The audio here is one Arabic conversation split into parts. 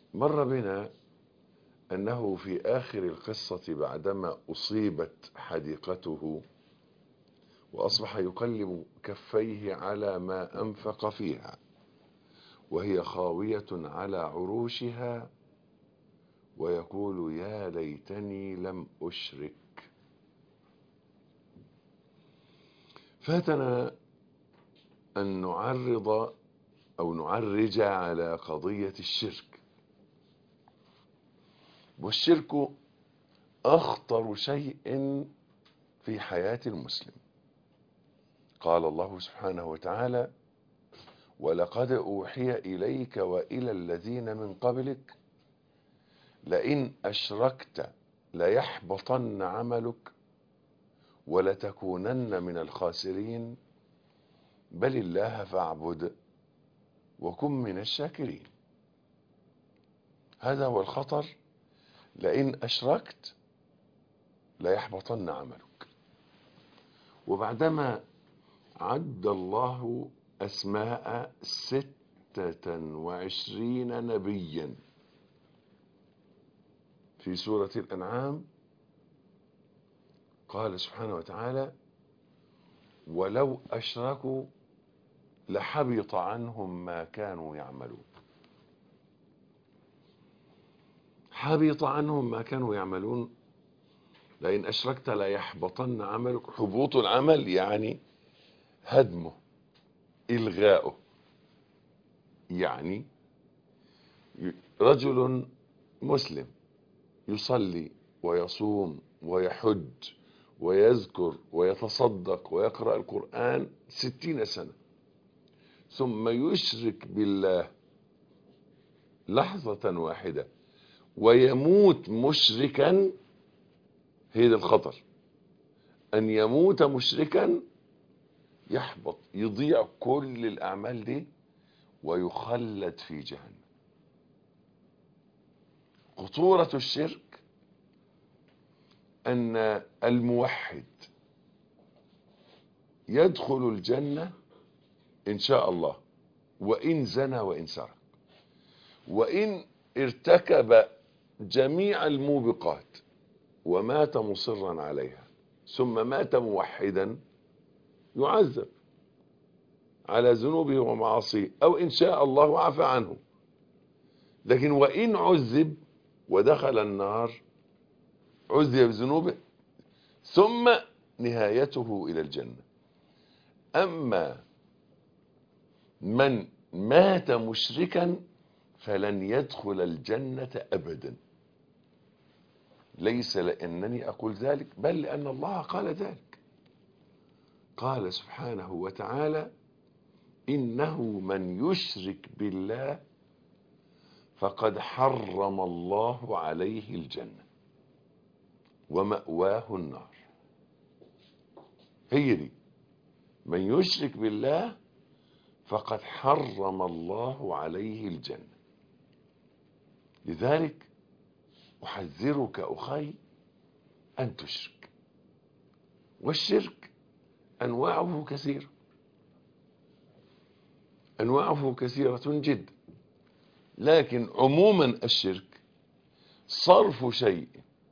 مر بنا أنه في آخر القصة بعدما أصيبت حديقته وأصبح يقلب كفيه على ما أنفق فيها وهي خاوية على عروشها ويقول يا ليتني لم أشرك. فاتنا أن نعرض أو نعرج على قضية الشرك. والشرك أخطر شيء في حياة المسلم. قال الله سبحانه وتعالى ولقد أوحي إليك وإلى الذين من قبلك لئن أشركت ليحبطن عملك ولتكونن من الخاسرين بل الله فاعبد وكن من الشاكرين. هذا هو الخطر، لئن أشركت ليحبطن عملك. وبعدما عد الله أسماء 26 نبيا في سورة الأنعام قال سبحانه وتعالى ولو أشركوا لحبط عنهم ما كانوا يعملون. حبط عنهم ما كانوا يعملون. لئن أشركت ليحبطن عملك. حبوط العمل يعني هدمه، إلغاؤه. يعني رجل مسلم يصلي ويصوم ويحج ويذكر ويتصدق ويقرأ القرآن 60 سنة ثم يشرك بالله لحظة واحدة ويموت مشركا. هي ده الخطر، أن يموت مشركا يحبط، يضيع كل الأعمال دي ويخلد في جهنم. خطورة الشرك أن الموحد يدخل الجنة إن شاء الله وإن زنى وإن سرق وإن ارتكب جميع الموبقات ومات مصرا عليها ثم مات موحدا يعذب على ذنوبه ومعاصيه أو إن شاء الله عفى عنه. لكن وإن عذب ودخل النار عذب بذنوبه ثم نهايته إلى الجنة. أما من مات مشركا فلن يدخل الجنة أبدا. ليس لأنني أقول ذلك بل لأن الله قال ذلك. قال سبحانه وتعالى إنه من يشرك بالله فقد حرم الله عليه الجنة ومأواه النار. هي دي، من يشرك بالله فقد حرم الله عليه الجنة. لذلك أحذرك أخي أن تشرك. والشرك أنواعه كثيرة، أنواعه كثيرة جدا. لكن عموما الشرك صرف شيء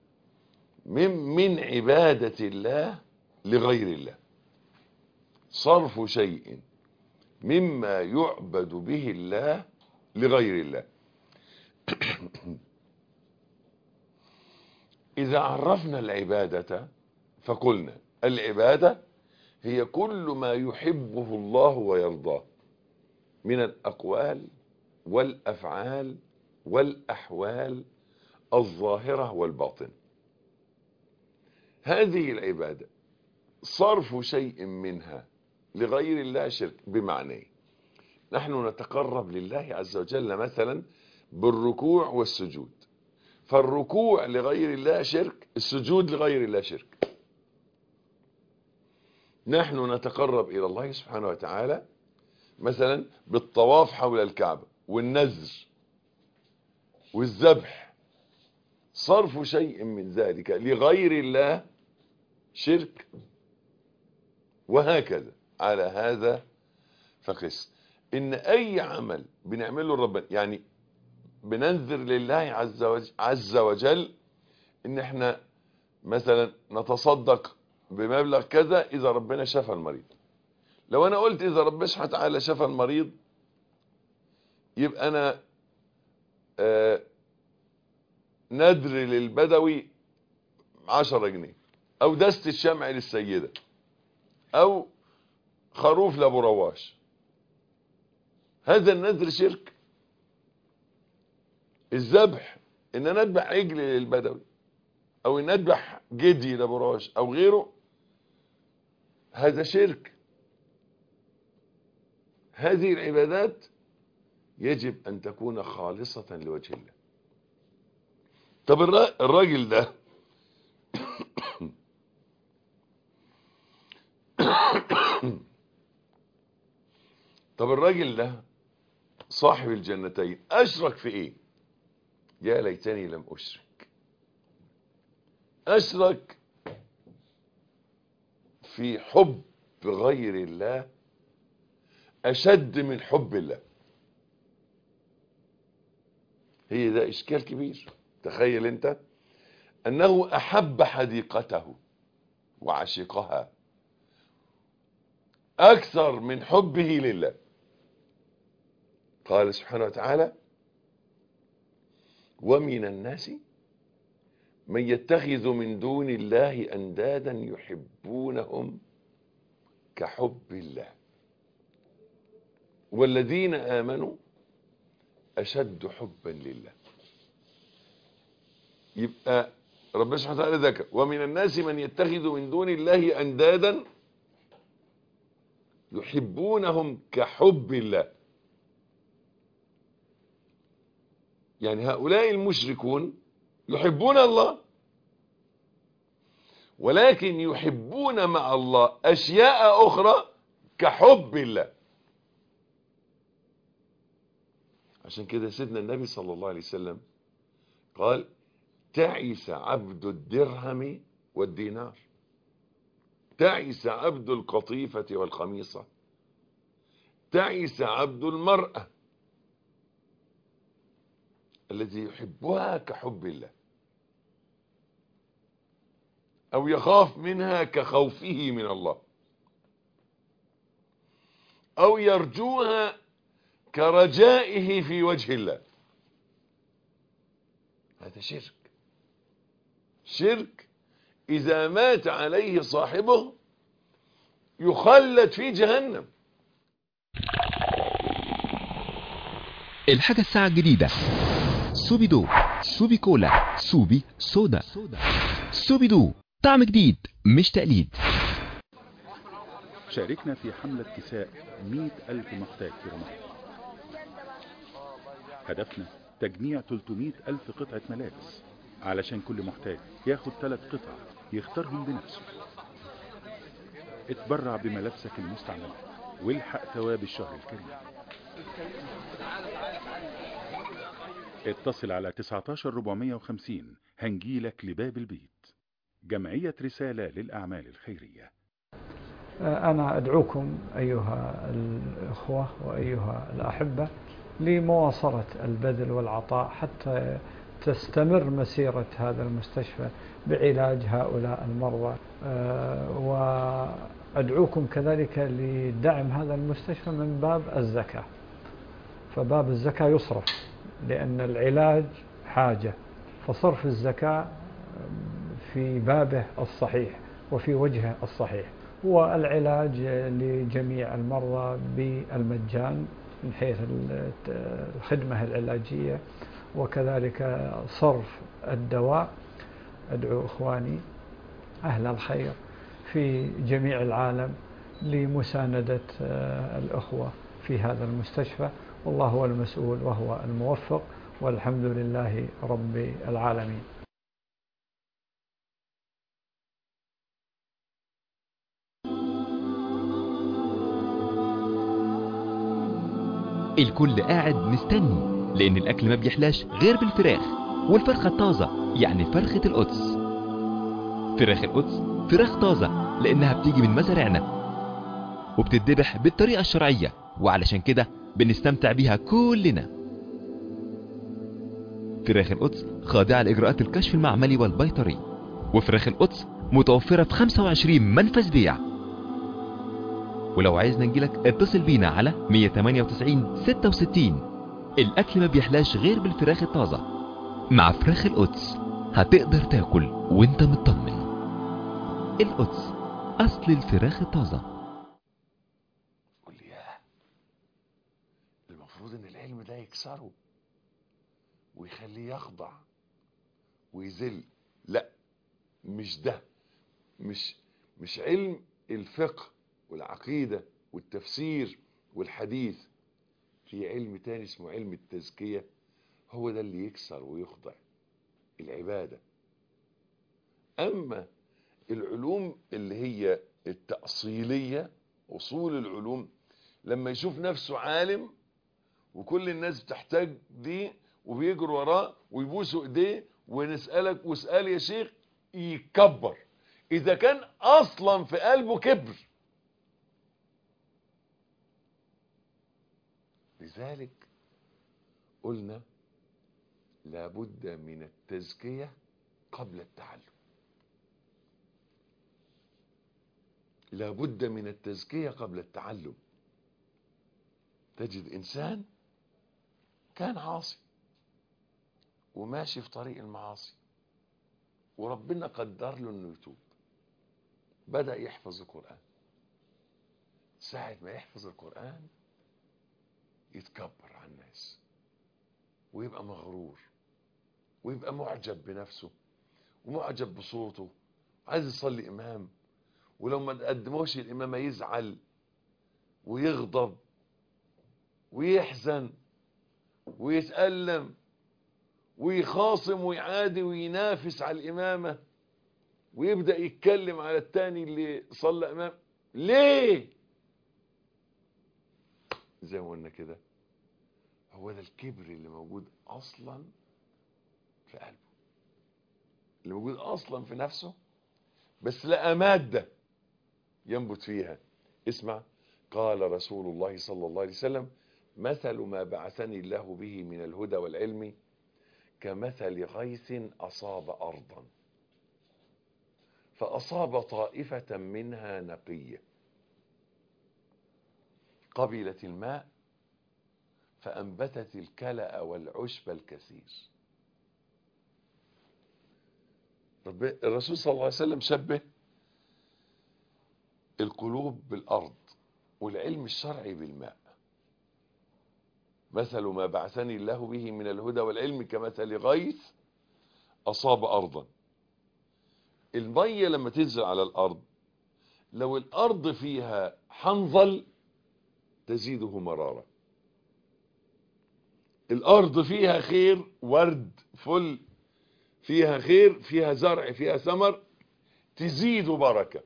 من عبادة الله لغير الله، صرف شيء مما يعبد به الله لغير الله. إذا عرفنا العبادة فقلنا العبادة هي كل ما يحبه الله ويرضاه من الأقوال والأفعال والأحوال الظاهرة والباطنة. هذه العبادة صرف شيء منها لغير الله شرك. بمعنى نحن نتقرب لله عز وجل مثلا بالركوع والسجود، فالركوع لغير الله شرك، السجود لغير الله شرك. نحن نتقرب إلى الله سبحانه وتعالى مثلا بالطواف حول الكعبة والنذر والذبح، صرف شيء من ذلك لغير الله شرك. وهكذا على هذا فقس إن أي عمل بنعمله ربنا، يعني بننذر لله عز وجل ان احنا مثلا نتصدق بمبلغ كذا اذا ربنا شفى المريض. لو انا قلت اذا ربنا سبحانه وتعالى شفى المريض، يبقى انا نذر للبدوي 10 جنيه، او دست الشمع للسيدة، او خروف لابو رواش. هذا النذر شرك. الذبح ان انا اذبح عجل للبدوي، او ان اذبح جدي لابو رواش او غيره، هذا شرك. هذه العبادات يجب ان تكون خالصة لوجه الله. طب الراجل ده طب الراجل ده صاحب الجنتين اشرك في ايه؟ يا ليتني لم اشرك. اشرك في حب غير الله اشد من حب الله. هي ده اشكال كبير. تخيل انت انه احب حديقته وعشقها اكثر من حبه لله. قال سبحانه وتعالى: ومن الناس من يتخذ من دون الله اندادا يحبونهم كحب الله والذين آمنوا أشد حبا لله. يبقى ربنا سبحانه وتعالى ذكر: ومن الناس من يتخذ من دون الله أندادا يحبونهم كحب الله. يعني هؤلاء المشركون يحبون الله، ولكن يحبون مع الله أشياء أخرى كحب الله. عشان كده سيدنا النبي صلى الله عليه وسلم قال: تعس عبد الدرهم والدينار، تعس عبد القطيفة والخميصة، تعس عبد المرأة الذي يحبها كحب الله، أو يخاف منها كخوفه من الله، أو يرجوها كرجائه في وجه الله. هذا شرك. شرك إذا مات عليه صاحبه يخلد في جهنم. الحاجة الساعة الجديدة سوبي دو، سوبي كولا، سوبي سودا. سوبي دو طعم جديد مش تقليد. شاركنا في حملة كساء 100,000 محتاج في رمضان. هدفنا تجميع 300,000 قطعة ملابس علشان كل محتاج ياخد 3 قطع يختارهم بنفسه. اتبرع بملابسك المستعملة والحق ثواب الشهر الكريم. اتصل على 19450 هنجيلك لباب البيت. جمعية رسالة للأعمال الخيرية. أنا أدعوكم أيها الأخوة وأيها الأحبة لمواصلة البذل والعطاء حتى تستمر مسيرة هذا المستشفى بعلاج هؤلاء المرضى، وأدعوكم كذلك لدعم هذا المستشفى من باب الزكاة. فباب الزكاة يصرف لأن العلاج حاجة، فصرف الزكاة في بابه الصحيح وفي وجهه الصحيح هو العلاج لجميع المرضى بالمجان من حيث الخدمة العلاجية، وكذلك صرف الدواء. أدعو إخواني أهل الخير في جميع العالم لمساندة الأخوة في هذا المستشفى، والله هو المسؤول وهو الموفق، والحمد لله رب العالمين. الكل قاعد مستني لان الاكل ما بيحلاش غير بالفراخ، والفرخة الطازة يعني فرخة القدس. فراخ القدس فراخ طازة لانها بتيجي من مزارعنا وبتتذبح بالطريقة الشرعية، وعلشان كده بنستمتع بيها كلنا. فراخ القدس خاضعة لإجراءات الكشف المعملي والبيطري، وفراخ القدس متوفرة في 25 منفذ بيع. ولو عايزنا نجيلك اتصل بينا على 198 66. الأكل ما بيحلاش غير بالفراخ الطازة. مع فراخ القدس هتقدر تاكل وانت مطمن. القدس أصل الفراخ الطازة. قول لي ياه، المفروض ان العلم ده يكسره ويخليه يخضع ويذل. لا، مش ده. مش علم الفقه والعقيدة والتفسير والحديث. في علم تاني اسمه علم التزكية، هو ده اللي يكسر ويخضع العبادة. أما العلوم اللي هي التأصيلية، أصول العلوم، لما يشوف نفسه عالم وكل الناس بتحتاج دي وبيجروا وراه ويبوسوا ايديه ونسألك واسأل يا شيخ، يكبر إذا كان أصلا في قلبه كبر. لذلك قلنا لابد من التزكية قبل التعلم. لابد من التزكية قبل التعلم. تجد إنسان كان عاصي وماشي في طريق المعاصي، وربنا قدر له انه يتوب، بدأ يحفظ القرآن. ساعة ما يحفظ القرآن يتكبر على الناس ويبقى مغرور ويبقى معجب بنفسه ومعجب بصوته، عايز يصلي إمام، ولو ما تقدموش الإمامة يزعل ويغضب ويحزن ويتألم ويخاصم ويعادي وينافس على الإمامة، ويبدأ يتكلم على التاني اللي صلى إمام. ليه؟ زي ما قلنا كده، هو ده الكبر اللي موجود أصلا في قلبه، اللي موجود أصلا في نفسه، بس لقى مادة ينبت فيها. اسمع، قال رسول الله صلى الله عليه وسلم: مثل ما بعثني الله به من الهدى والعلم كمثل غيث أصاب أرضا فأصاب طائفة منها نقية قبلت الماء فأنبتت الكلأ والعشب الكثير. الرسول صلى الله عليه وسلم شبه القلوب بالأرض والعلم الشرعي بالماء. مثل ما بعثني الله به من الهدى والعلم كمثل غيث أصاب أرضا. المية لما تنزل على الأرض، لو الأرض فيها حنظل تزيده مرارة. الأرض فيها خير، ورد، فل، فيها خير، فيها زرع، فيها ثمر، تزيد بركة.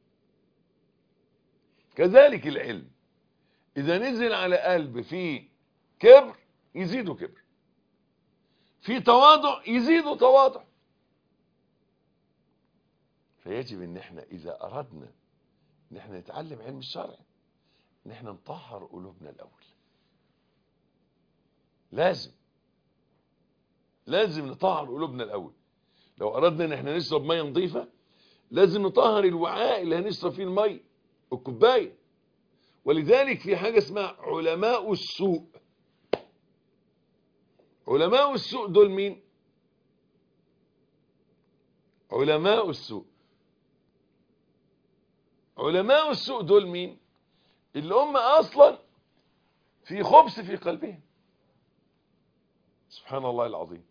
كذلك العلم إذا نزل على قلب فيه كبر يزيده كبر، في تواضع يزيده تواضع. فيجب ان احنا اذا اردنا ان احنا نتعلم علم الشرع ان احنا نطهر قلوبنا الاول. لازم نطهر قلوبنا الاول. لو اردنا ان احنا نشرب ميه نظيفه لازم نطهر الوعاء اللي هنشرب فيه الميه، الكوبايه. ولذلك في حاجه اسمها علماء السوء. علماء السوء دول مين؟ علماء السوء. علماء السوء دول مين؟ اللي هم اصلا في خبث في قلبهم. سبحان الله العظيم.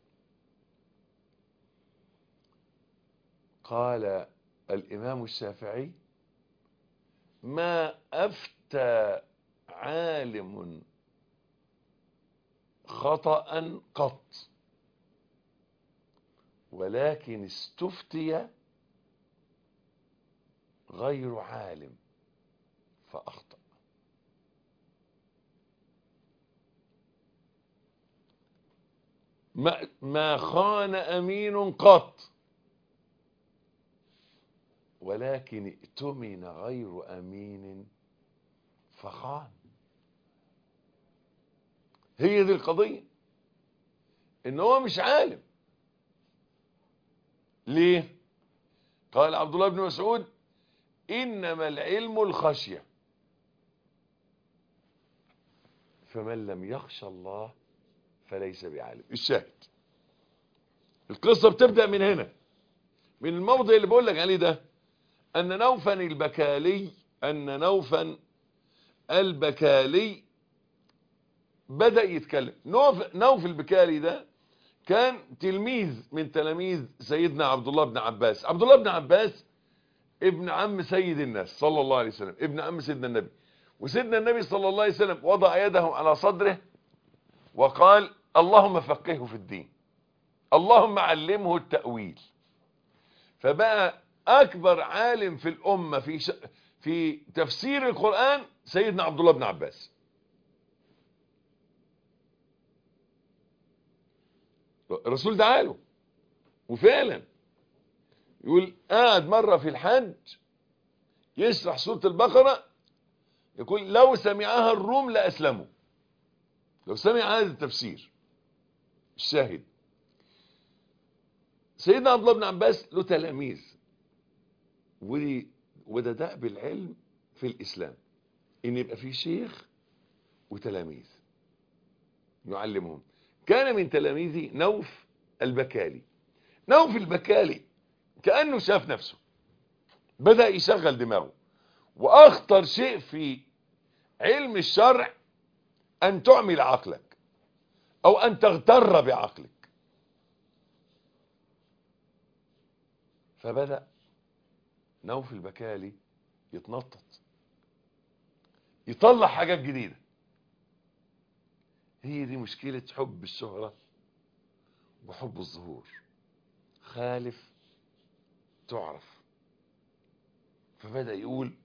قال الامام الشافعي: ما افتى عالم خطأ قط ولكن استفتي غير عالم فأخطأ. ما خان أمين قط ولكن ائتمن غير أمين فخان. هي دي القضية. ان هو مش عالم. ليه؟ قال عبد الله بن مسعود انما العلم الخشية، فمن لم يخشى الله فليس بعالم. الشاهد القصة بتبدأ من هنا، من الموضع اللي بقول لك عليه ده، أن نوفا البكالي بدأ يتكلم. نوف البكالي ده كان تلميذ من تلاميذ سيدنا عبد الله بن عباس. عبد الله بن عباس ابن عم سيد الناس صلى الله عليه وسلم، ابن عم سيدنا النبي. وسيدنا النبي صلى الله عليه وسلم وضع يده على صدره وقال اللهم فقهه في الدين، اللهم علمه التأويل. فبقى أكبر عالم في الأمة في تفسير القرآن سيدنا عبد الله بن عباس. الرسول دعا له، وفعلا يقول قاعد مرة في الحج يشرح سورة البقرة، يقول لو سمعها الروم لأسلموا، لو سمع هذا التفسير. الشاهد سيدنا عبد الله بن عباس له تلاميذ، وده دأب العلم في الإسلام، إن يبقى في شيخ وتلاميذ يعلمهم. كان من تلاميذي نوف البكالي. نوف البكالي كأنه شاف نفسه، بدأ يشغل دماغه. وأخطر شيء في علم الشرع أن تعمل عقلك أو أن تغتر بعقلك. فبدأ نوف البكالي يتنطط، يطلع حاجات جديدة. هي دي مشكلة حب الشهرة وحب الظهور، خالف تعرف. فبدأ يقول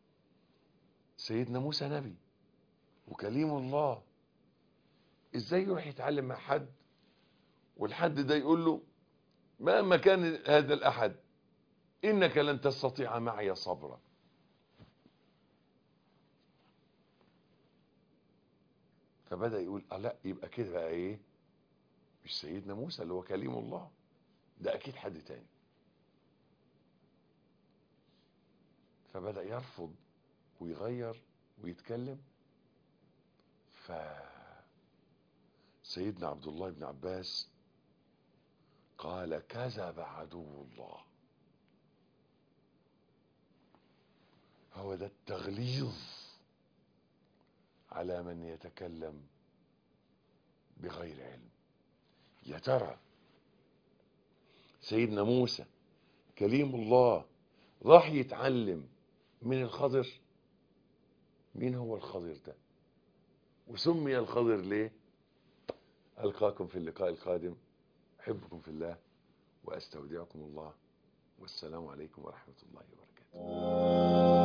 سيدنا موسى نبي وكليم الله، ازاي يروح يتعلم مع حد والحد ده يقول له مهما كان هذا الأحد إنك لن تستطيع معي صبرا. فبدأ يقول لا، يبقى كده بقى ايه، مش سيدنا موسى اللي هو كليم الله، ده اكيد حد تاني. فبدأ يرفض ويغير ويتكلم. فسيدنا عبد الله بن عباس قال كذب عدو الله. هو ده التغليظ على من يتكلم بغير علم. يا ترى سيدنا موسى كليم الله راح يتعلم من الخضر؟ مين هو الخضر ده؟ وسمي الخضر ليه؟ ألقاكم في اللقاء القادم، أحبكم في الله وأستودعكم الله، والسلام عليكم ورحمة الله وبركاته.